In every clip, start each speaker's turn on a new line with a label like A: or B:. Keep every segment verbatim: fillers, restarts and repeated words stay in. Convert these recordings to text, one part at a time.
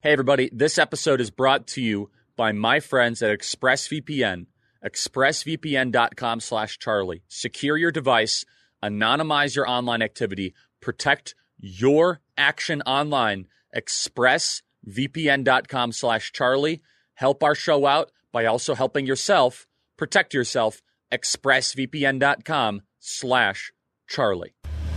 A: Hey, everybody. This episode is brought to you by my friends at ExpressVPN. ExpressVPN.com slash Charlie. Secure your device, anonymize your online activity, protect your action online. ExpressVPN.com slash Charlie. Help our show out by also helping yourself. Protect yourself. ExpressVPN.com slash Charlie.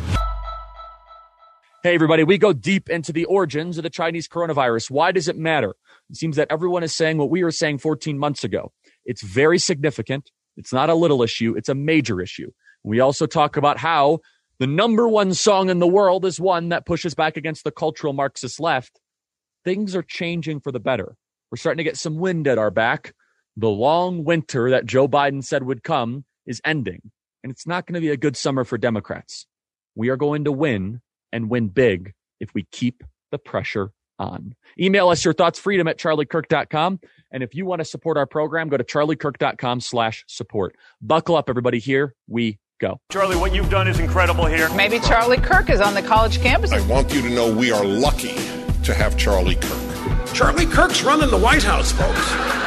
A: Hey, everybody, we go deep into the origins of the Chinese coronavirus. Why does it matter? It seems that everyone is saying what we were saying fourteen months ago. It's very significant. It's not a little issue. It's a major issue. We also talk about how the number one song in the world is one that pushes back against the cultural Marxist left. Things are changing for the better. We're starting to get some wind at our back. The long winter that Joe Biden said would come is ending, and it's not going to be a good summer for Democrats. We are going to win and win big if we keep the pressure on. Email us your thoughts, freedom at charlie kirk dot com. And if you want to support our program, go to charlie kirk dot com slash support. Buckle up, everybody. Here we go.
B: Charlie, what you've done is incredible here.
C: Maybe Charlie Kirk is on the college campus.
D: I want you to know we are lucky to have Charlie Kirk.
E: Charlie Kirk's running the White House, folks.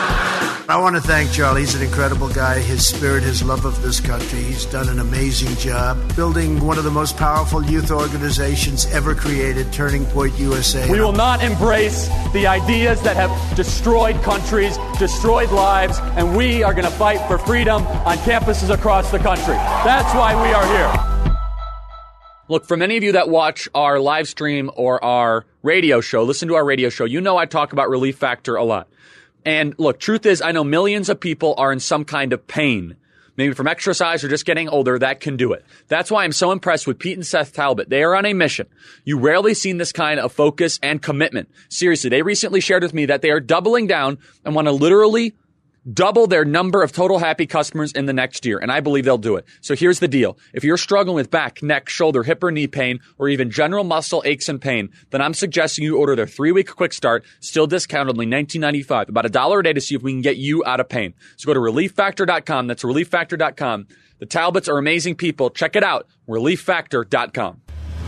E: I want to thank Charlie. He's an incredible guy. His spirit, his love of this country. He's done an amazing job building one of the most powerful youth organizations ever created, Turning Point U S A.
F: We will not embrace the ideas that have destroyed countries, destroyed lives, and we are going to fight for freedom on campuses across the country. That's why we are here.
A: Look, for many of you that watch our live stream or our radio show, listen to our radio show, you know I talk about Relief Factor a lot. And look, truth is, I know millions of people are in some kind of pain, maybe from exercise or just getting older, that can do it. That's why I'm so impressed with Pete and Seth Talbot. They are on a mission. You rarely seen this kind of focus and commitment. Seriously, they recently shared with me that they are doubling down and want to literally double their number of total happy customers in the next year, and I believe they'll do it. So here's the deal. If you're struggling with back, neck, shoulder, hip, or knee pain, or even general muscle aches and pain, then I'm suggesting you order their three-week quick start, still discounted, only nineteen ninety-five, about a dollar a day to see if we can get you out of pain. So go to relief factor dot com. That's relief factor dot com. The Talbots are amazing people. Check it out, relief factor dot com.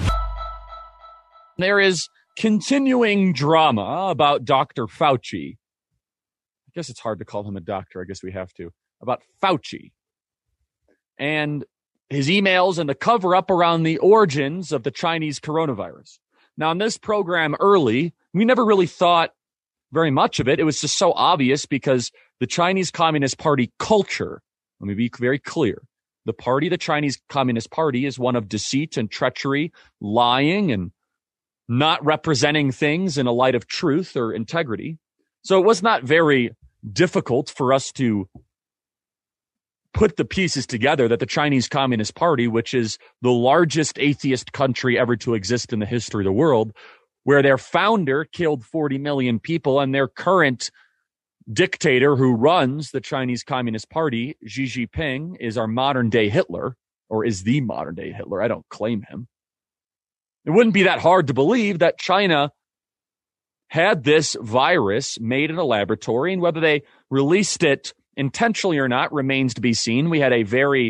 F: There is continuing drama about Doctor Fauci. I guess it's hard to call him a doctor. I guess we have to. About Fauci and his emails and the cover up around the origins of the Chinese coronavirus. Now, in this program early, we never really thought very much of it. It was just so obvious because the Chinese Communist Party culture, let me be very clear. The party, the Chinese Communist Party, is one of deceit and treachery, lying and not representing things in a light of truth or integrity. So it was not very difficult for us to put the pieces together that the Chinese Communist Party, which is the largest atheist country ever to exist in the history of the world, where their founder killed forty million people and their current dictator who runs the Chinese Communist Party, Xi Jinping, is our modern day Hitler, or is the modern day Hitler. I don't claim him. It wouldn't be that hard to believe that China had this virus made in a laboratory, and whether they released it intentionally or not remains to be seen. We had a very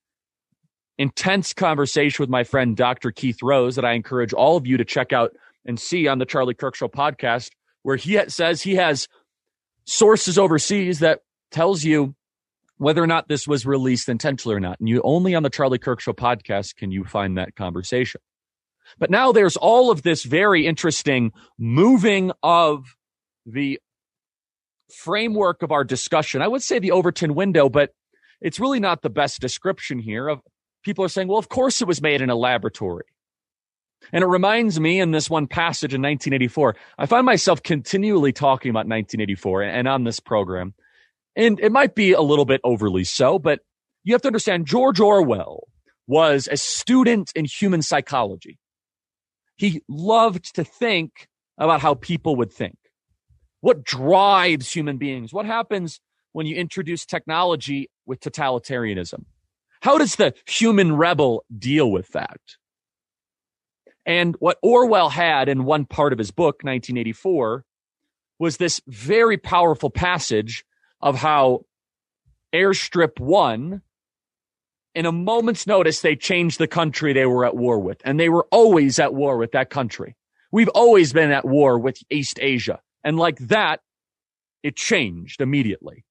F: intense conversation with my friend Doctor Keith Rose that I encourage all of you to check out and see on the Charlie Kirk Show podcast, where he says he has sources overseas that tells you whether or not this was released intentionally or not. And you only on the Charlie Kirk Show podcast can you find that conversation. But now there's all of this very interesting moving of the framework of our discussion. I would say the Overton window, but it's really not the best description here. Of people are saying, well, of course it was made in a laboratory. And it reminds me in this one passage in nineteen eighty-four, I find myself continually talking about nineteen eighty-four and on this program. And it might be a little bit overly so, but you have to understand George Orwell was a student in human psychology. He loved to think about how people would think. What drives human beings? What happens when you introduce technology with totalitarianism? How does the human rebel deal with that? And what Orwell had in one part of his book, nineteen eighty-four, was this very powerful passage of how Airstrip One, in a moment's notice, they changed the country they were at war with. And they were always at war with that country. We've always been at war with East Asia. And like that, it changed immediately.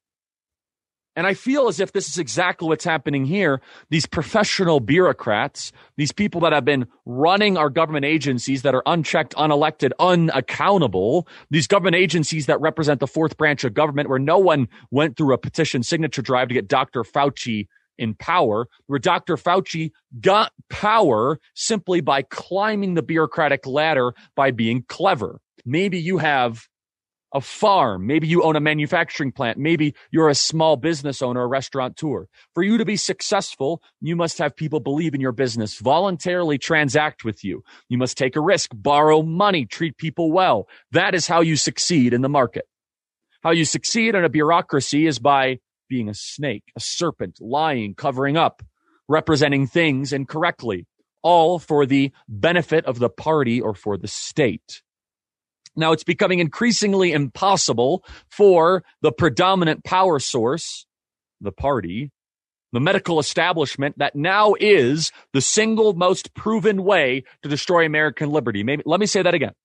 F: And I feel as if this is exactly what's happening here. These professional bureaucrats, these people that have been running our government agencies that are unchecked, unelected, unaccountable, these government agencies that represent the fourth branch of government where no one went through a petition signature drive to get Doctor Fauci in power, where Doctor Fauci got power simply by climbing the bureaucratic ladder by being clever. Maybe you have a farm. Maybe you own a manufacturing plant. Maybe you're a small business owner, a restaurateur. For you to be successful, you must have people believe in your business, voluntarily transact with you. You must take a risk, borrow money, treat people well. That is how you succeed in the market. How you succeed in a bureaucracy is by being a snake, a serpent, lying, covering up, representing things incorrectly, all for the benefit of the party or for the state. Now, it's becoming increasingly impossible for the predominant power source, the party, the medical establishment that now is the single most proven way to destroy American liberty. Maybe, let me say that again.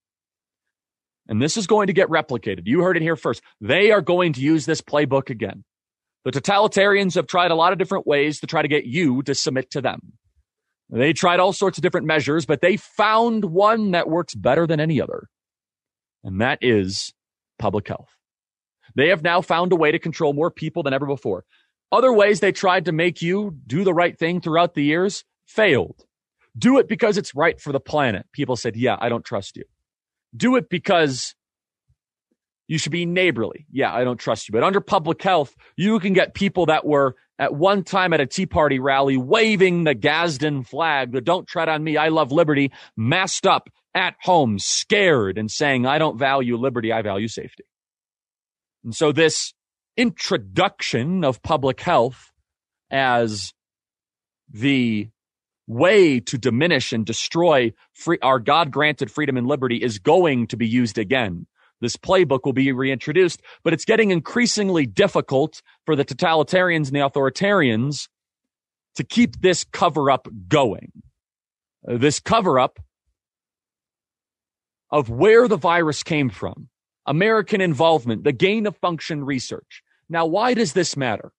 F: And this is going to get replicated. You heard it here first. They are going to use this playbook again. The totalitarians have tried a lot of different ways to try to get you to submit to them. They tried all sorts of different measures, but they found one that works better than any other. And that is public health. They have now found a way to control more people than ever before. Other ways they tried to make you do the right thing throughout the years failed. Do it because it's right for the planet. People said, yeah, I don't trust you. Do it because you should be neighborly. Yeah, I don't trust you. But under public health, you can get people that were at one time at a Tea Party rally waving the Gadsden flag, the don't tread on me, I love liberty, masked up at home, scared and saying, I don't value liberty, I value safety. And so this introduction of public health as the way to diminish and destroy free, our God-granted freedom and liberty is going to be used again. This playbook will be reintroduced, but it's getting increasingly difficult for the totalitarians and the authoritarians to keep this cover-up going. Uh, this cover-up of where the virus came from, American involvement, the gain-of-function research. Now, why does this matter?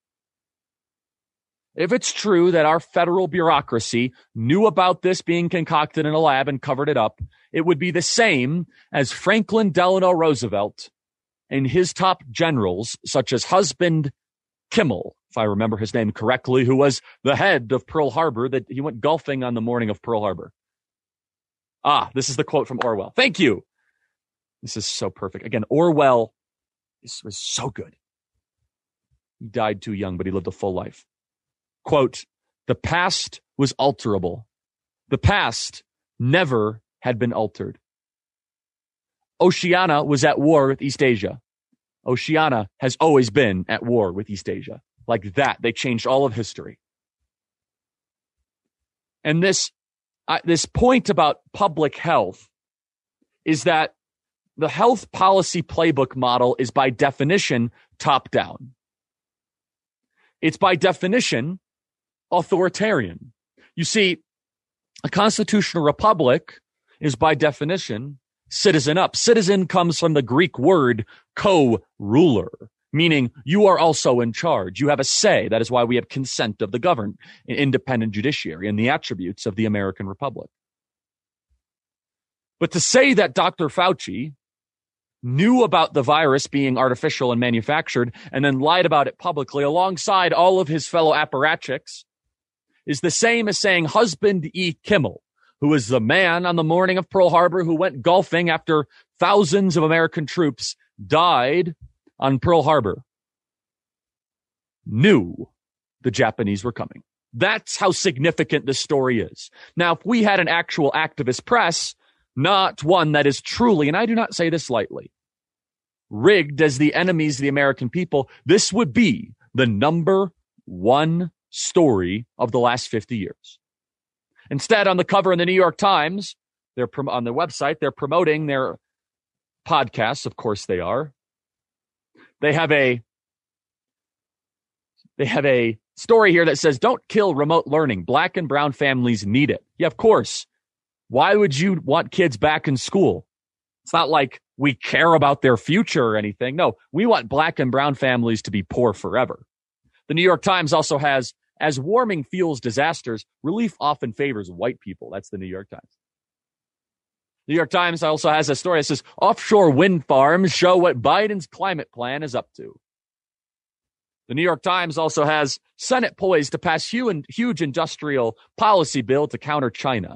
F: If it's true that our federal bureaucracy knew about this being concocted in a lab and covered it up, it would be the same as Franklin Delano Roosevelt and his top generals, such as Husband Kimmel, if I remember his name correctly, who was the head of Pearl Harbor, that he went golfing on the morning of Pearl Harbor. Ah, this is the quote from Orwell. Thank you. This is so perfect. Again, Orwell this was so good. He died too young, but he lived a full life. Quote, the past was alterable. The past never had been altered. Oceania was at war with East Asia. Oceania has always been at war with East Asia. Like that, they changed all of history. And this, uh, this point about public health is that the health policy playbook model is by definition top-down. It's by definition authoritarian. You see, a constitutional republic is by definition citizen up. Citizen comes from the Greek word co-ruler, meaning you are also in charge. You have a say. That is why we have consent of the governed, an independent judiciary, and the attributes of the American Republic. But to say that Doctor Fauci knew about the virus being artificial and manufactured and then lied about it publicly alongside all of his fellow apparatchiks is the same as saying Husband E. Kimmel, who was the man on the morning of Pearl Harbor who went golfing after thousands of American troops died on Pearl Harbor, knew the Japanese were coming. That's how significant this story is. Now, if we had an actual activist press, not one that is truly, and I do not say this lightly, rigged as the enemies of the American people, this would be the number one story of the last fifty years. Instead, on the cover in the New York Times, they're prom- on their website, they're promoting their podcasts. Of course they are. They have a they have a story here that says, don't kill remote learning. Black and brown families need it. Yeah, of course. Why would you want kids back in school? It's not like we care about their future or anything. No, we want black and brown families to be poor forever. The New York Times also has, as warming fuels disasters, relief often favors white people. That's the New York Times. The New York Times also has a story that says offshore wind farms show what Biden's climate plan is up to. The New York Times also has Senate poised to pass huge industrial policy bill to counter China.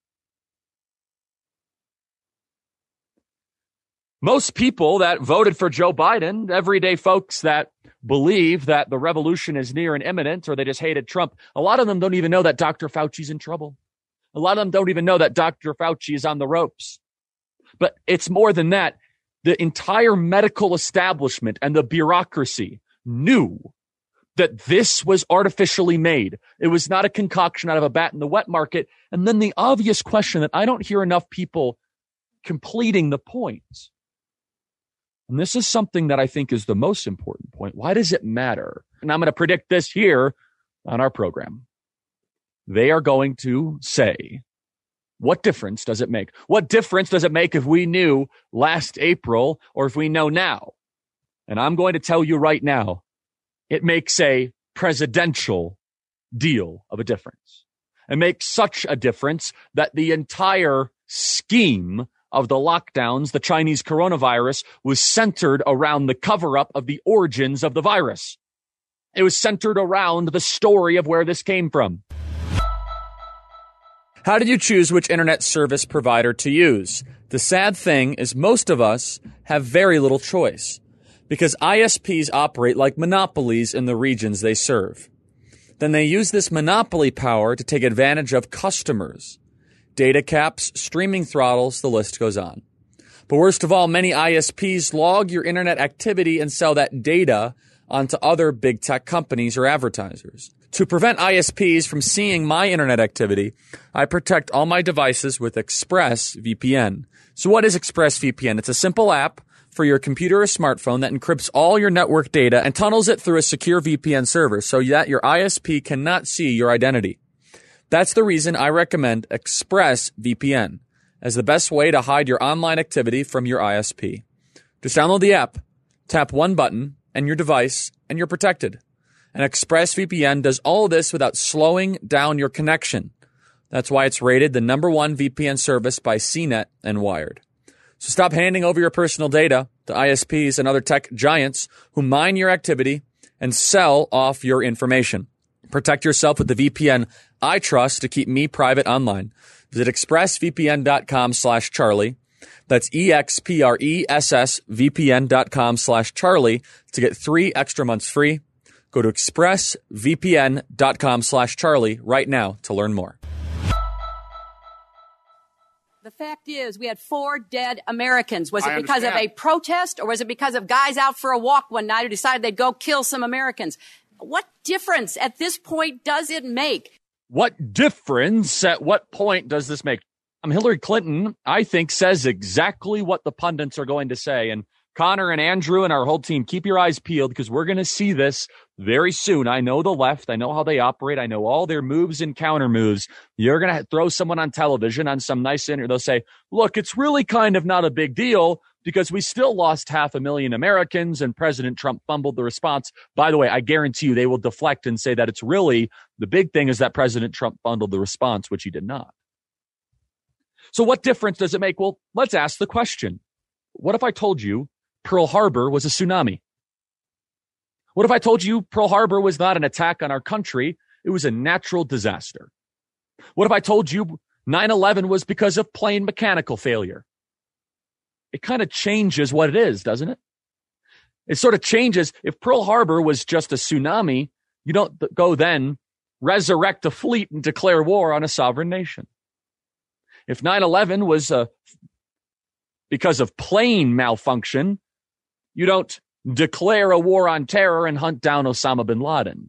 F: Most people that voted for Joe Biden, everyday folks that believe that the revolution is near and imminent, or they just hated Trump, a lot of them don't even know that Doctor Fauci's in trouble. A lot of them don't even know that Doctor Fauci is on the ropes. But it's more than that. The entire medical establishment and the bureaucracy knew that this was artificially made. It was not a concoction out of a bat in the wet market. And then the obvious question that I don't hear enough people completing the point. And this is something that I think is the most important point. Why does it matter? And I'm going to predict this here on our program. They are going to say, what difference does it make? What difference does it make if we knew last April or if we know now? And I'm going to tell you right now, it makes a presidential deal of a difference. It makes such a difference that the entire scheme of the lockdowns, the Chinese coronavirus, was centered around the cover-up of the origins of the virus. It was centered around the story of where this came from.
A: How did you choose which internet service provider to use? The sad thing is most of us have very little choice because I S Ps operate like monopolies in the regions they serve. Then they use this monopoly power to take advantage of customers. Data caps, streaming throttles, the list goes on. But worst of all, many I S Ps log your internet activity and sell that data onto other big tech companies or advertisers. To prevent I S Ps from seeing my internet activity, I protect all my devices with ExpressVPN. So what is ExpressVPN? It's a simple app for your computer or smartphone that encrypts all your network data and tunnels it through a secure V P N server so that your I S P cannot see your identity. That's the reason I recommend ExpressVPN as the best way to hide your online activity from your I S P. Just download the app, tap one button, and your device, and you're protected. And ExpressVPN does all of this without slowing down your connection. That's why it's rated the number one V P N service by C net and Wired. So stop handing over your personal data to I S Ps and other tech giants who mine your activity and sell off your information. Protect yourself with the V P N I trust to keep me private online. Visit expressvpn.com slash Charlie. That's E-X-P-R-E-S-S-V-P-N dot com slash Charlie to get three extra months free. Go to expressvpn.com slash Charlie right now to learn more.
G: The fact is, we had four dead Americans. Was it
B: I
G: because
B: understand.
G: of a protest, or was it because of guys out for a walk one night who decided they'd go kill some Americans? What difference at this point does it make?
F: What difference at what point does this make? Um, Hillary Clinton, I think, says exactly what the pundits are going to say. And Connor and Andrew and our whole team, keep your eyes peeled because we're going to see this very soon. I know the left. I know how they operate. I know all their moves and counter moves. You're going to throw someone on television on some nice interview. They'll say, look, it's really kind of not a big deal because we still lost half a million Americans and President Trump fumbled the response. By the way, I guarantee you they will deflect and say that it's really the big thing is that President Trump fumbled the response, which he did not. So what difference does it make? Well, let's ask the question. What if I told you Pearl Harbor was a tsunami? What if I told you Pearl Harbor was not an attack on our country? It was a natural disaster. What if I told you nine eleven was because of plane mechanical failure? It kind of changes what it is, doesn't it? It sort of changes. If Pearl Harbor was just a tsunami, you don't go then resurrect a fleet and declare war on a sovereign nation. If nine eleven was a, because of plane malfunction, you don't declare a war on terror and hunt down Osama bin Laden.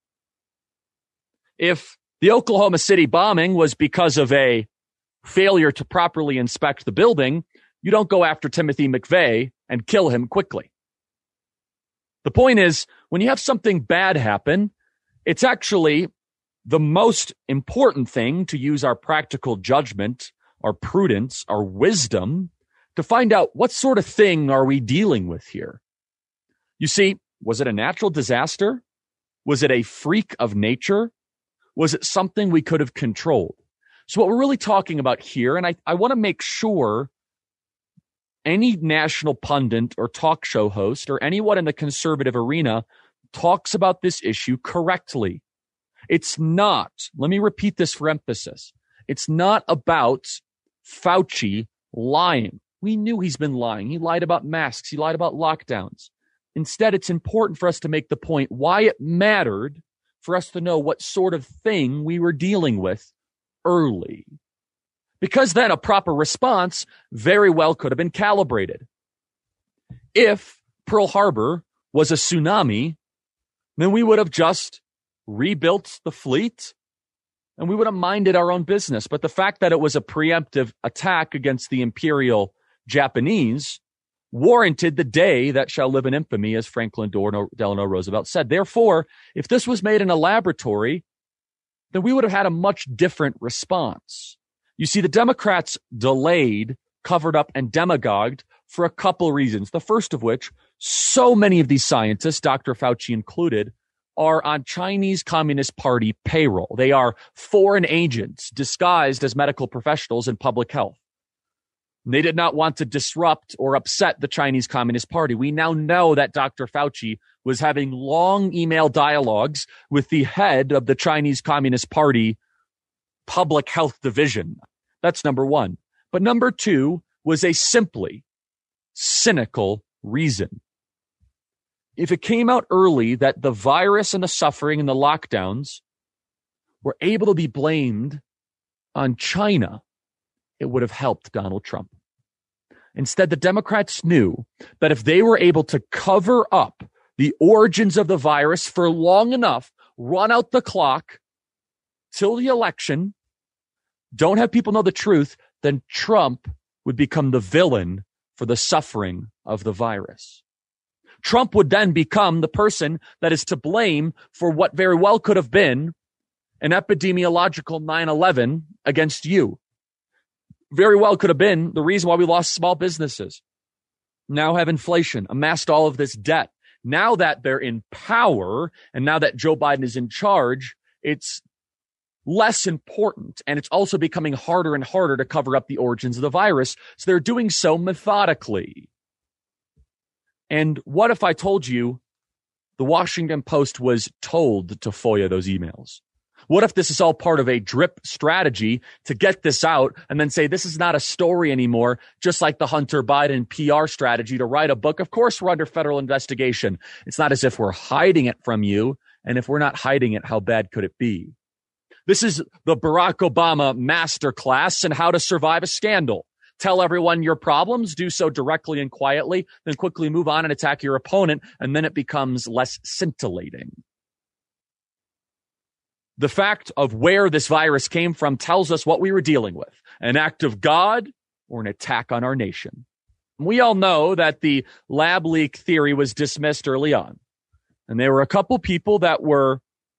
F: If the Oklahoma City bombing was because of a failure to properly inspect the building, you don't go after Timothy McVeigh and kill him quickly. The point is, when you have something bad happen, it's actually the most important thing to use our practical judgment our prudence, our wisdom to find out what sort of thing are we dealing with here. You see, was it a natural disaster? Was it a freak of nature? Was it something we could have controlled? So what we're really talking about here, and I, I want to make sure any national pundit or talk show host or anyone in the conservative arena talks about this issue correctly. It's not, let me repeat this for emphasis, it's not about Fauci lying. We knew he's been lying. He lied about masks. He lied about lockdowns. Instead, it's important for us to make the point why it mattered for us to know what sort of thing we were dealing with early. Because then a proper response very well could have been calibrated. If Pearl Harbor was a tsunami, then we would have just rebuilt the fleet and we would have minded our own business. But the fact that it was a preemptive attack against the Imperial Japanese warranted the day that shall live in infamy, as Franklin Delano Roosevelt said. Therefore, if this was made in a laboratory, then we would have had a much different response. You see, the Democrats delayed, covered up, and demagogued for a couple reasons. The first of which, so many of these scientists, Doctor Fauci included, are on Chinese Communist Party payroll. They are foreign agents disguised as medical professionals in public health. They did not want to disrupt or upset the Chinese Communist Party. We now know that Doctor Fauci was having long email dialogues with the head of the Chinese Communist Party public health division. That's number one. But number two was a simply cynical reason. If it came out early that the virus and the suffering and the lockdowns were able to be blamed on China, it would have helped Donald Trump. Instead, the Democrats knew that if they were able to cover up the origins of the virus for long enough, run out the clock till the election, don't have people know the truth, then Trump would become the villain for the suffering of the virus. Trump would then become the person that is to blame for what very well could have been an epidemiological nine eleven against you. Very well could have been the reason why we lost small businesses. Now have inflation, amassed all of this debt. Now that they're in power and now that Joe Biden is in charge, it's less important. And it's also becoming harder and harder to cover up the origins of the virus. So they're doing so methodically. And what if I told you the Washington Post was told to FOIA those emails? What if this is all part of a drip strategy to get this out and then say this is not a story anymore, just like the Hunter Biden P R strategy to write a book? Of course, we're under federal investigation. It's not as if we're hiding it from you. And if we're not hiding it, how bad could it be? This is the Barack Obama masterclass in how to survive a scandal. Tell everyone your problems, do so directly and quietly, then quickly move on and attack your opponent, and then it becomes less scintillating. The fact of where this virus came from tells us what we were dealing with, an act of God or an attack on our nation. We all know that the lab leak theory was dismissed early on, and there were a couple people that were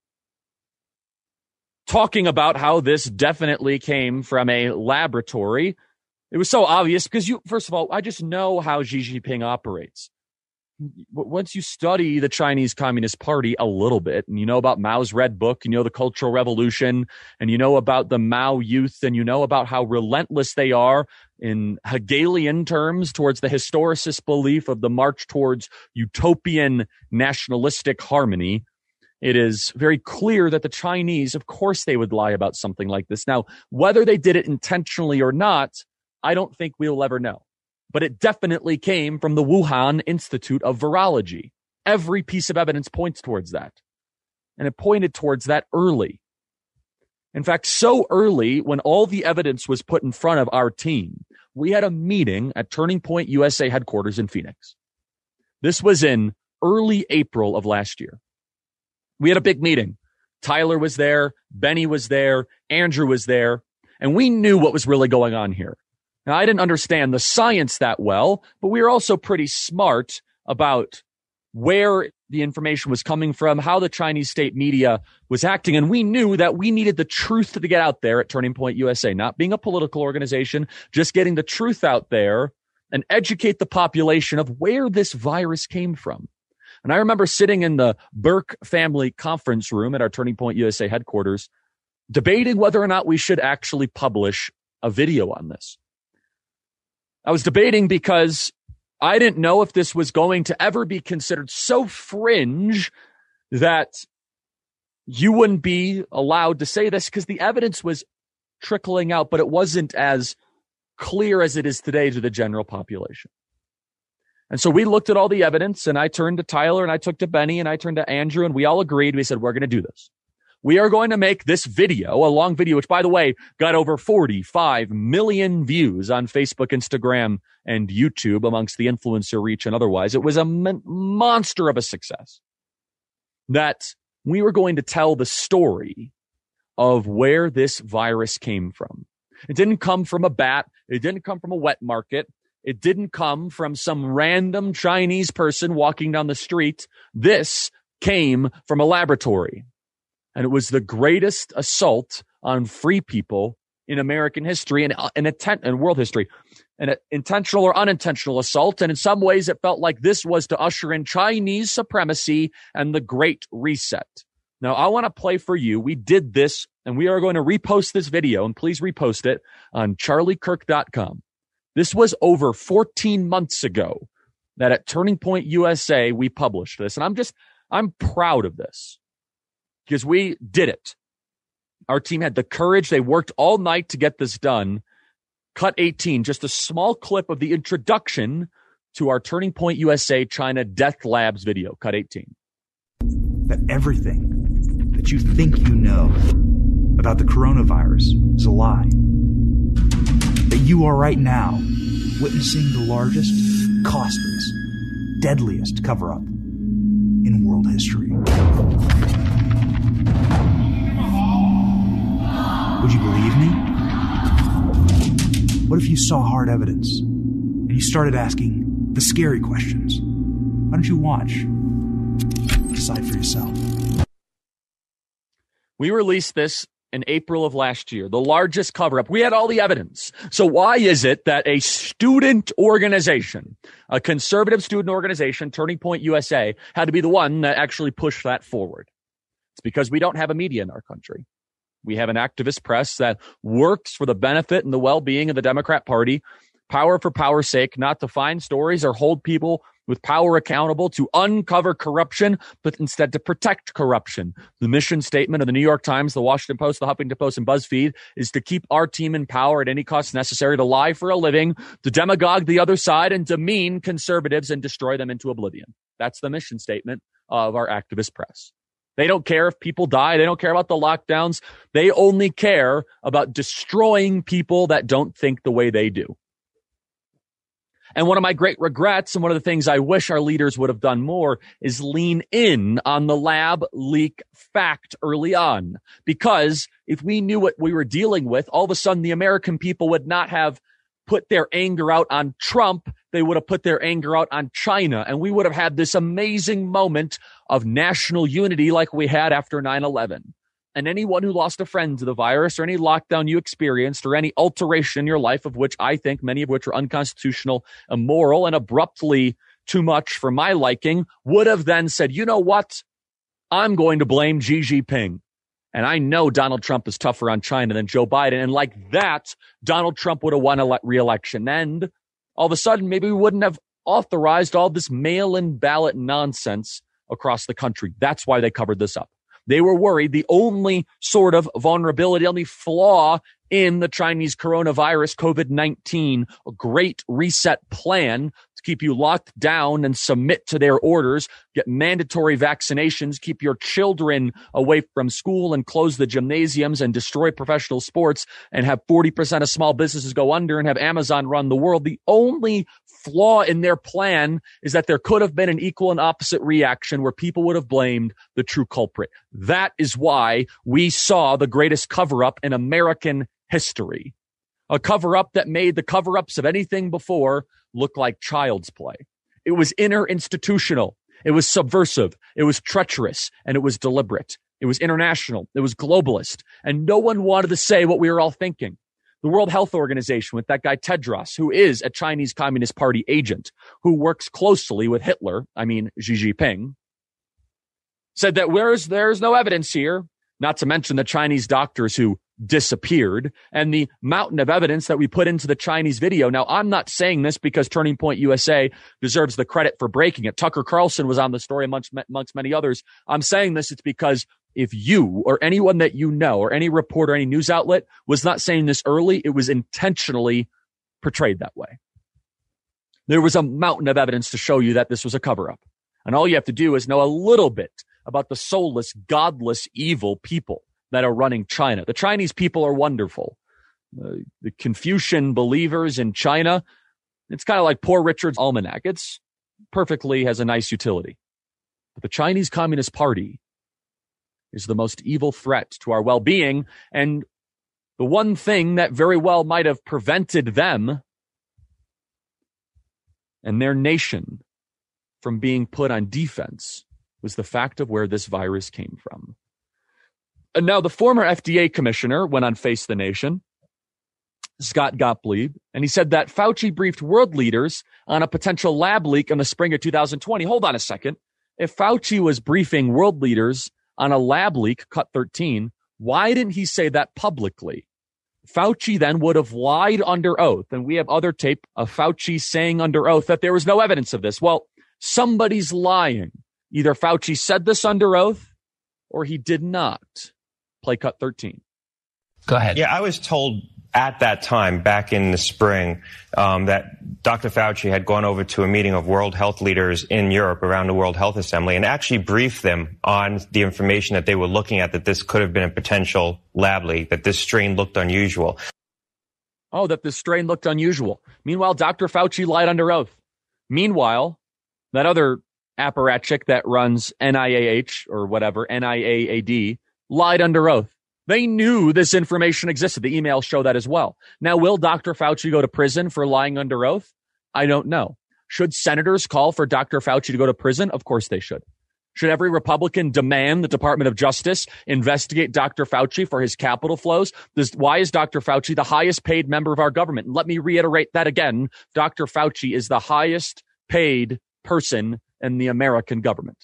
F: talking about how this definitely came from a laboratory. It was so obvious because you, first of all, I just know how Xi Jinping operates. Once you study the Chinese Communist Party a little bit, and you know about Mao's Red Book, and you know the Cultural Revolution, and you know about the Mao Youth, and you know about how relentless they are in Hegelian terms towards the historicist belief of the march towards utopian nationalistic harmony, it is very clear that the Chinese, of course, they would lie about something like this. Now, whether they did it intentionally or not, I don't think we'll ever know. But it definitely came from the Wuhan Institute of Virology. Every piece of evidence points towards that. And it pointed towards that early. In fact, so early, when all the evidence was put in front of our team, we had a meeting at Turning Point U S A headquarters in Phoenix. This was in early April of last year. We had a big meeting. Tyler was there, Benny was there, Andrew was there, and we knew what was really going on here. Now, I didn't understand the science that well, but we were also pretty smart about where the information was coming from, how the Chinese state media was acting. And we knew that we needed the truth to get out there at Turning Point U S A, not being a political organization, just getting the truth out there and educate the population of where this virus came from. And I remember sitting in the Burke family conference room at our Turning Point U S A headquarters, debating whether or not we should actually publish a video on this. I was debating because I didn't know if this was going to ever be considered so fringe that you wouldn't be allowed to say this, because the evidence was trickling out, but it wasn't as clear as it is today to the general population. And so we looked at all the evidence, and I turned to Tyler, and I took to Benny, and I turned to Andrew, and we all agreed. We said, we're going to do this. We are going to make this video, a long video, which, by the way, got over forty-five million views on Facebook, Instagram, and YouTube amongst the influencer reach and otherwise. It was a mon- monster of a success. That we were going to tell the story of where this virus came from. It didn't come from a bat. It didn't come from a wet market. It didn't come from some random Chinese person walking down the street. This came from a laboratory. And it was the greatest assault on free people in American history and an intent in world history, an intentional or unintentional assault. And in some ways, it felt like this was to usher in Chinese supremacy and the Great Reset. Now, I want to play for you. We did this, and we are going to repost this video, and please repost it on charlie kirk dot com. This was over fourteen months ago that at Turning Point U S A, we published this. And I'm just, I'm proud of this. Because we did it. Our team had the courage. They worked all night to get this done. Cut eighteen, just a small clip of the introduction to our Turning Point U S A China Death Labs video. Cut eighteen.
H: That everything that you think you know about the coronavirus is a lie. That you are right now witnessing the largest, costliest, deadliest cover-up in world history. Would you believe me? What if you saw hard evidence and you started asking the scary questions? Why don't you watch? Decide for yourself.
F: We released this in April of last year, the largest cover-up. We had all the evidence. So why is it that a student organization, a conservative student organization, Turning Point U S A, had to be the one that actually pushed that forward? It's because we don't have a media in our country. We have an activist press that works for the benefit and the well-being of the Democrat Party, power for power's sake, not to find stories or hold people with power accountable to uncover corruption, but instead to protect corruption. The mission statement of the New York Times, the Washington Post, the Huffington Post, and BuzzFeed is to keep our team in power at any cost necessary, to lie for a living, to demagogue the other side, and demean conservatives and destroy them into oblivion. That's the mission statement of our activist press. They don't care if people die. They don't care about the lockdowns. They only care about destroying people that don't think the way they do. And one of my great regrets, and one of the things I wish our leaders would have done more, is lean in on the lab leak fact early on. Because if we knew what we were dealing with, all of a sudden the American people would not have put their anger out on Trump. They would have put their anger out on China. And we would have had this amazing moment of national unity like we had after nine eleven. And anyone who lost a friend to the virus, or any lockdown you experienced, or any alteration in your life, of which I think many of which are unconstitutional, immoral, and abruptly too much for my liking, would have then said, you know what? I'm going to blame Xi Jinping. And I know Donald Trump is tougher on China than Joe Biden. And like that, Donald Trump would have won a re-election. And all of a sudden, maybe we wouldn't have authorized all this mail-in ballot nonsense across the country. That's why they covered this up. They were worried the only sort of vulnerability, only flaw in the Chinese coronavirus, COVID nineteen, a great reset plan to keep you locked down and submit to their orders, get mandatory vaccinations, keep your children away from school and close the gymnasiums and destroy professional sports and have forty percent of small businesses go under and have Amazon run the world. The only flaw in their plan is that there could have been an equal and opposite reaction where people would have blamed the true culprit. That is why we saw the greatest cover-up in American history. A cover-up that made the cover-ups of anything before look like child's play. It was interinstitutional. It was subversive. It was treacherous, and it was deliberate. It was international. It was globalist, and no one wanted to say what we were all thinking. The World Health Organization with that guy Tedros, who is a Chinese Communist Party agent who works closely with Hitler, I mean Xi Jinping, said that where's there's no evidence here, not to mention the Chinese doctors who disappeared and the mountain of evidence that we put into the Chinese video. Now, I'm not saying this because Turning Point U S A deserves the credit for breaking it. Tucker Carlson was on the story amongst, amongst many others. I'm saying this, it's because if you or anyone that you know or any reporter, any news outlet was not saying this early, it was intentionally portrayed that way. There was a mountain of evidence to show you that this was a cover-up. And all you have to do is know a little bit about the soulless, godless, evil people that are running China. The Chinese people are wonderful. Uh, the Confucian believers in China, it's kind of like Poor Richard's Almanac. It's perfectly has a nice utility. But the Chinese Communist Party is the most evil threat to our well-being, and the one thing that very well might have prevented them and their nation from being put on defense was the fact of where this virus came from. And now the former F D A commissioner went on Face the Nation, Scott Gottlieb, and he said that Fauci briefed world leaders on a potential lab leak in the spring of two thousand twenty. Hold on a second. If Fauci was briefing world leaders on a lab leak, cut thirteen, why didn't he say that publicly? Fauci then would have lied under oath, and we have other tape of Fauci saying under oath that there was no evidence of this. Well, somebody's lying. Either Fauci said this under oath or he did not. Play cut thirteen.
I: Go ahead.
J: Yeah, I was told at that time, back in the spring, um, that Doctor Fauci had gone over to a meeting of world health leaders in Europe around the World Health Assembly and actually briefed them on the information that they were looking at, that this could have been a potential lab leak, that this strain looked unusual.
F: Oh, that this strain looked unusual. Meanwhile, Doctor Fauci lied under oath. Meanwhile, that other apparatchik that runs N I A H or whatever, N I A A D, lied under oath. They knew this information existed. The emails show that as well. Now, will Doctor Fauci go to prison for lying under oath? I don't know. Should senators call for Doctor Fauci to go to prison? Of course they should. Should every Republican demand the Department of Justice investigate Doctor Fauci for his capital flows? This, why is Doctor Fauci the highest paid member of our government? And let me reiterate that again. Doctor Fauci is the highest paid person in the American government.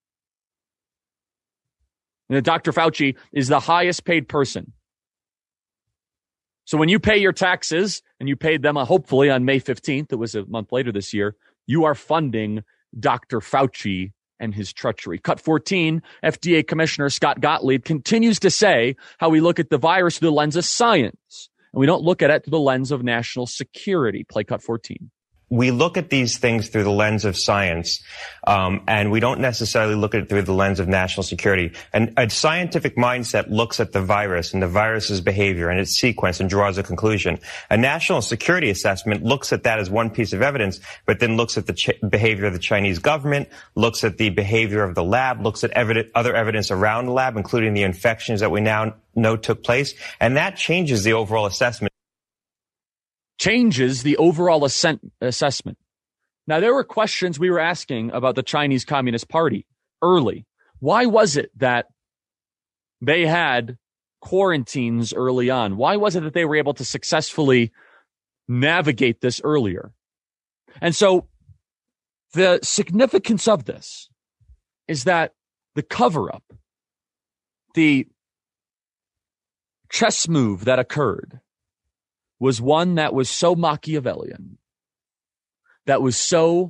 F: And Doctor Fauci is the highest paid person. So when you pay your taxes, and you paid them uh, hopefully on May fifteenth, it was a month later this year, you are funding Doctor Fauci and his treachery. Cut fourteen, F D A Commissioner Scott Gottlieb continues to say how we look at the virus through the lens of science, and we don't look at it through the lens of national security. Play cut fourteen.
J: We look at these things through the lens of science, um, and we don't necessarily look at it through the lens of national security. And a scientific mindset looks at the virus and the virus's behavior and its sequence and draws a conclusion. A national security assessment looks at that as one piece of evidence, but then looks at the ch- behavior of the Chinese government, looks at the behavior of the lab, looks at evidence, other evidence around the lab, including the infections that we now know took place, and that changes the overall assessment.
F: Changes the overall assent- assessment. Now, there were questions we were asking about the Chinese Communist Party early. Why was it that they had quarantines early on? Why was it that they were able to successfully navigate this earlier? And so the significance of this is that the cover-up, the chess move that occurred, was one that was so Machiavellian, that was so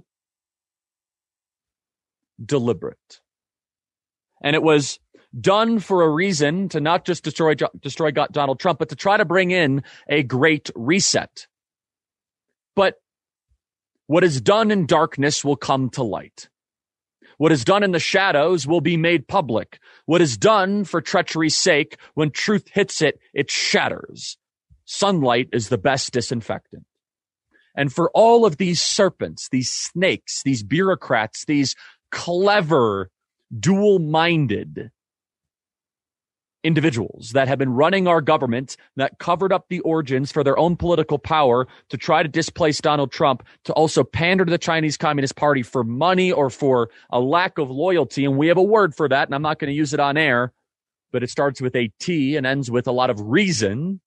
F: deliberate. And it was done for a reason to not just destroy, destroy Donald Trump, but to try to bring in a great reset. But what is done in darkness will come to light. What is done in the shadows will be made public. What is done for treachery's sake, when truth hits it, it shatters. Sunlight is the best disinfectant. And for all of these serpents, these snakes, these bureaucrats, these clever, dual-minded individuals that have been running our government, that covered up the origins for their own political power to try to displace Donald Trump, to also pander to the Chinese Communist Party for money or for a lack of loyalty. And we have a word for that, and I'm not going to use it on air, but it starts with a T and ends with a lot of reason,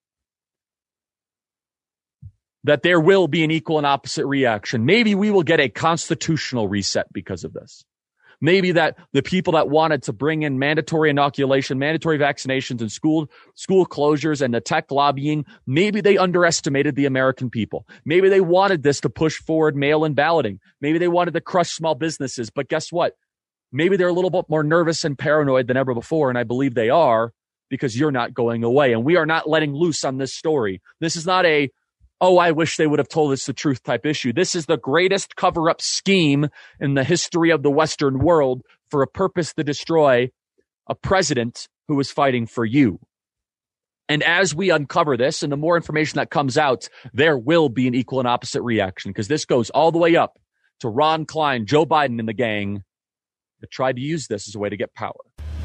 F: that there will be an equal and opposite reaction. Maybe we will get a constitutional reset because of this. Maybe that the people that wanted to bring in mandatory inoculation, mandatory vaccinations, and school school closures and the tech lobbying, maybe they underestimated the American people. Maybe they wanted this to push forward mail-in balloting. Maybe they wanted to crush small businesses. But guess what? Maybe they're a little bit more nervous and paranoid than ever before, and I believe they are, because you're not going away. And we are not letting loose on this story. This is not a, oh, I wish they would have told us the truth type issue. This is the greatest cover-up scheme in the history of the Western world for a purpose to destroy a president who is fighting for you. And as we uncover this, and the more information that comes out, there will be an equal and opposite reaction, because this goes all the way up to Ron Klein, Joe Biden, and the gang that tried to use this as a way to get power.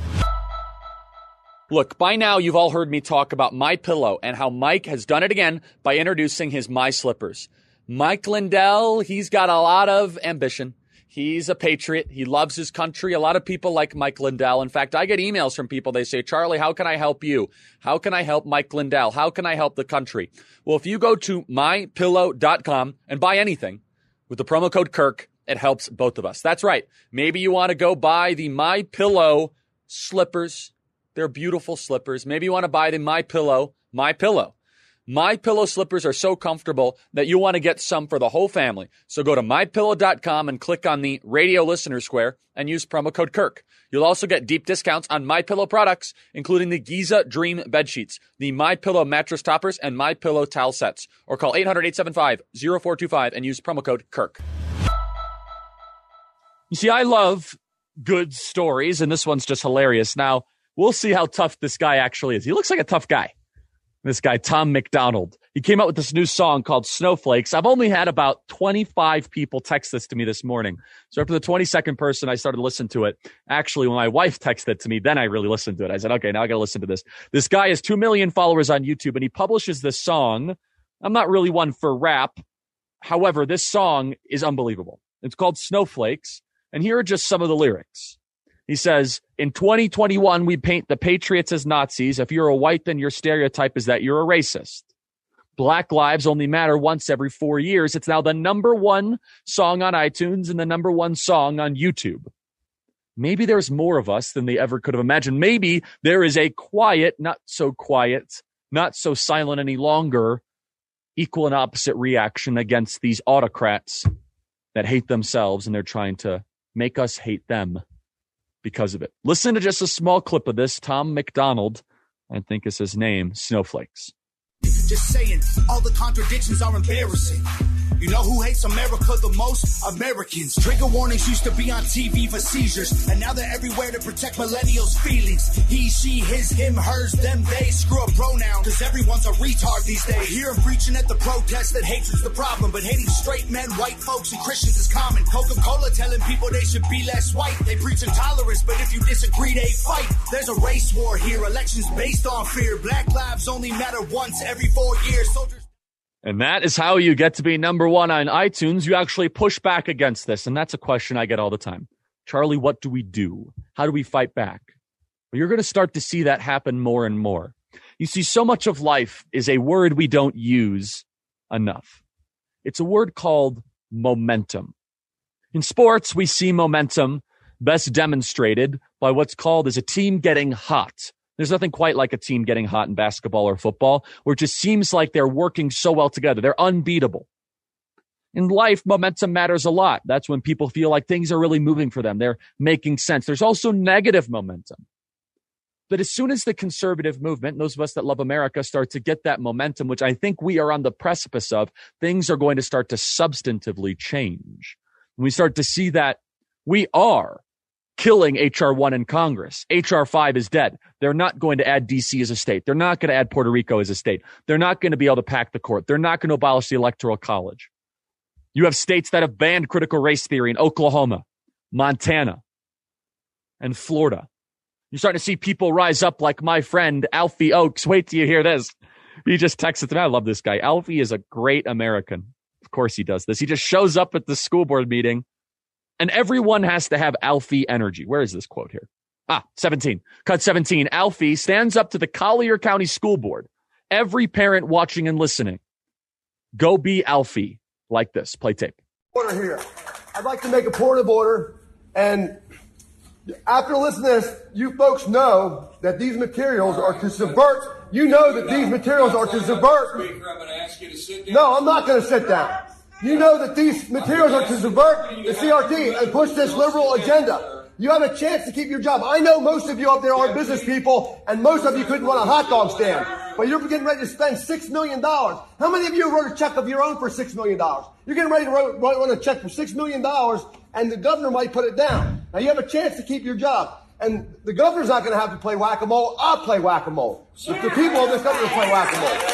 F: Look, by now you've all heard me talk about MyPillow and how Mike has done it again by introducing his My Slippers. Mike Lindell, he's got a lot of ambition. He's a patriot. He loves his country. A lot of people like Mike Lindell. In fact, I get emails from people. They say, Charlie, how can I help you? How can I help Mike Lindell? How can I help the country? Well, if you go to my pillow dot com and buy anything with the promo code Kirk, it helps both of us. That's right. Maybe you want to go buy the MyPillow slippers. They're beautiful slippers. Maybe you want to buy the MyPillow, MyPillow. MyPillow slippers are so comfortable that you want to get some for the whole family. So go to my pillow dot com and click on the radio listener square and use promo code Kirk. You'll also get deep discounts on MyPillow products, including the Giza Dream bed sheets, the MyPillow mattress toppers, and MyPillow towel sets. Or call eight hundred, eight seven five, zero four two five and use promo code Kirk. You see, I love good stories, and this one's just hilarious. Now, we'll see how tough this guy actually is. He looks like a tough guy. This guy, Tom McDonald. He came out with this new song called Snowflakes. I've only had about twenty-five people text this to me this morning. So after the twenty-second person, I started listening to it. Actually, when my wife texted it to me, then I really listened to it. I said, okay, now I got to listen to this. This guy has two million followers on YouTube, and he publishes this song. I'm not really one for rap. However, this song is unbelievable. It's called Snowflakes. And here are just some of the lyrics. He says, in twenty twenty-one, we paint the patriots as Nazis. If you're a white, then your stereotype is that you're a racist. Black lives only matter once every four years. It's now the number one song on iTunes and the number one song on YouTube. Maybe there's more of us than they ever could have imagined. Maybe there is a quiet, not so quiet, not so silent any longer, equal and opposite reaction against these autocrats that hate themselves, and they're trying to make us hate them because of it. Listen to just a small clip of this. Tom McDonald, I think is his name, Snowflakes.
I: Just saying, all the contradictions are embarrassing. You know who hates America the most? Americans. Trigger warnings used to be on T V for seizures, and now they're everywhere to protect millennials' feelings. He, she, his, him, hers, them, they. Screw a pronoun, cause everyone's a retard these days. Hear him preaching at the protest that hatred's the problem, but hating straight men, white folks, and Christians is common. Coca-Cola telling people they should be less white. They preach intolerance, but if you disagree, they fight. There's a race war here, elections based on fear. Black lives only matter once every four years. Soldiers.
F: And that is how you get to be number one on iTunes. You actually push back against this. And that's a question I get all the time. Charlie, what do we do? How do we fight back? Well, you're going to start to see that happen more and more. You see, so much of life is a word we don't use enough. It's a word called momentum. In sports, we see momentum best demonstrated by what's called as a team getting hot. There's nothing quite like a team getting hot in basketball or football, where it just seems like they're working so well together. They're unbeatable. In life, momentum matters a lot. That's when people feel like things are really moving for them. They're making sense. There's also negative momentum. But as soon as the conservative movement, those of us that love America, start to get that momentum, which I think we are on the precipice of, things are going to start to substantively change. When we start to see that we are killing H R one in Congress. H R five is dead. They're not going to add D C as a state. They're not going to add Puerto Rico as a state. They're not going to be able to pack the court. They're not going to abolish the Electoral College. You have states that have banned critical race theory in Oklahoma, Montana, and Florida. You're starting to see people rise up like my friend Alfie Oakes. Wait till you hear this. He just texted to me. I love this guy. Alfie is a great American. Of course he does this. He just shows up at the school board meeting, and everyone has to have Alfie energy. Where is this quote here? Ah, seventeen. Cut seventeen. Alfie stands up to the Collier County School Board. Every parent watching and listening. Go be Alfie. Like this. Play tape.
K: Order here. I'd like to make a point of order, and after listening to this, you folks know that these materials are to subvert. You know that these materials are to subvert. No, I'm not going to sit down. You know that these materials are to subvert the C R T and push this liberal agenda. You have a chance to keep your job. I know most of you up there are business people, and most of you couldn't run a hot dog stand. But you're getting ready to spend six million dollars. How many of you wrote a check of your own for six million dollars? You're getting ready to write, run a check for six million dollars, and the governor might put it down. Now, you have a chance to keep your job. And the governor's not going to have to play whack-a-mole. I'll play whack-a-mole. The, the people of this country will play whack-a-mole.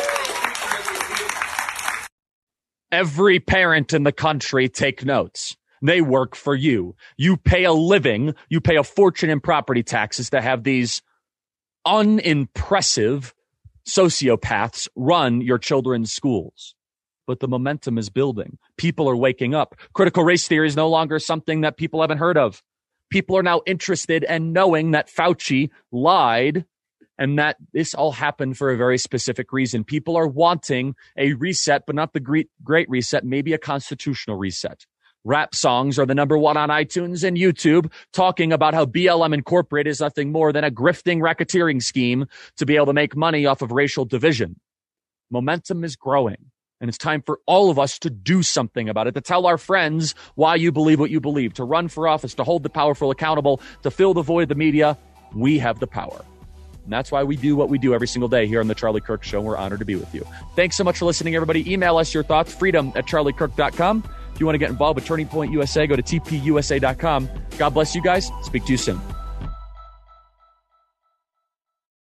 F: Every parent in the country, take notes. They work for you. You pay a living. You pay a fortune in property taxes to have these unimpressive sociopaths run your children's schools. But the momentum is building. People are waking up. Critical race theory is no longer something that people haven't heard of. People are now interested and knowing that Fauci lied and that this all happened for a very specific reason. People are wanting a reset, but not the great, great reset, maybe a constitutional reset. Rap songs are the number one on iTunes and YouTube, talking about how B L M Incorporated is nothing more than a grifting racketeering scheme to be able to make money off of racial division. Momentum is growing. And it's time for all of us to do something about it, to tell our friends why you believe what you believe, to run for office, to hold the powerful accountable, to fill the void of the media. We have the power. And that's why we do what we do every single day here on The Charlie Kirk Show. We're honored to be with you. Thanks so much for listening, everybody. Email us your thoughts, freedom at charlie kirk dot com. If you want to get involved with Turning Point U S A, go to T P U S A dot com. God bless you guys. Speak to you soon.